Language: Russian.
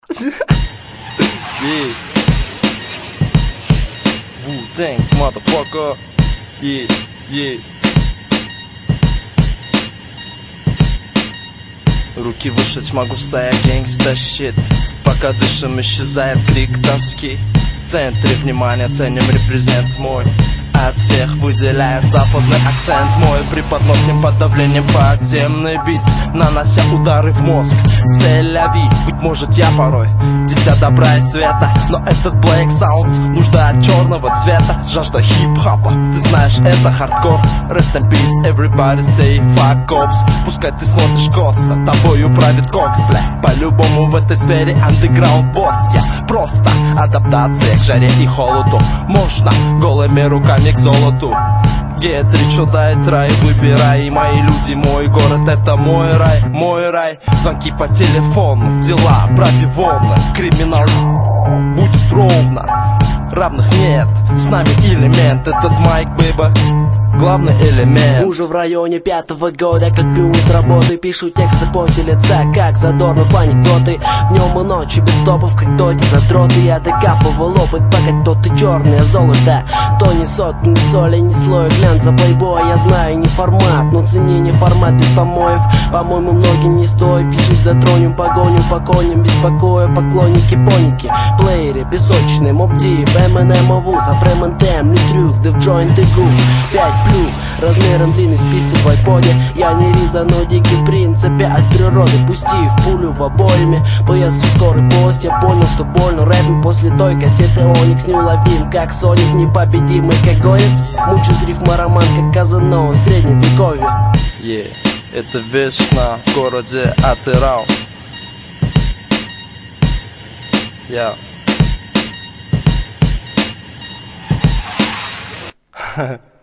Yeah. Wu-Tang, motherfucker. Yeah, yeah. Руки выше, тьма густая, гэнгста щит. Пока дышим, исчезает крик тоски. В центре внимания ценим репрезент мой. От всех выделяет западный акцент мой. Преподносим под давлением подземный бит, нанося удары в мозг. Селяви, быть может я порой дитя добра и света, но этот black sound нужда от черного цвета. Жажда хип-хопа, ты знаешь, это хардкор. Rest in peace, everybody say fuck cops. Пускай ты смотришь косо, тобою правит кокс, бля. По-любому в этой сфере underground босс. Я просто адаптация к жаре и холоду. Можно голыми руками к золоту. Get rich, отдает рай, выбирай. Мои люди, мой город, это мой рай, мой рай. Звонки по телефону, дела, пробивоны. Криминал будет ровно, равных нет, с нами элемент. Этот майк, бэйба, главный элемент. Уже в районе 5-го года, как пьют работы, пишу тексты поте лица, как задорно по анекдоты. Днем и ночью без топов, как доти задроты. Я докапывал опыт, пока то ты черное золото. То не сот, ни соли, ни слоя глянца плейбоя. Я знаю не формат, но цени не формат без помоев. По-моему, многим не стоит фишить, затронем погоню по коням, беспокоя. Поклонники, поники, плееры, песочные, моб-дип, МНМ, АВУЗ, апрем-НТМ, не трюк, да в джойнт и губ. 5 плюх, размером длинный список в айподе. Я не Риза, но дикий в принципе от природы. Пустив пулю в обойме, поезд в скорый поезд. Я понял, что больно рэпом после той кассеты. Оникс неуловим, как Соник, непобедимый, как горец. Мучусь рифмороман, как Казанова в средневековье. Yeah. Это весна в городе Атырау. Yeah.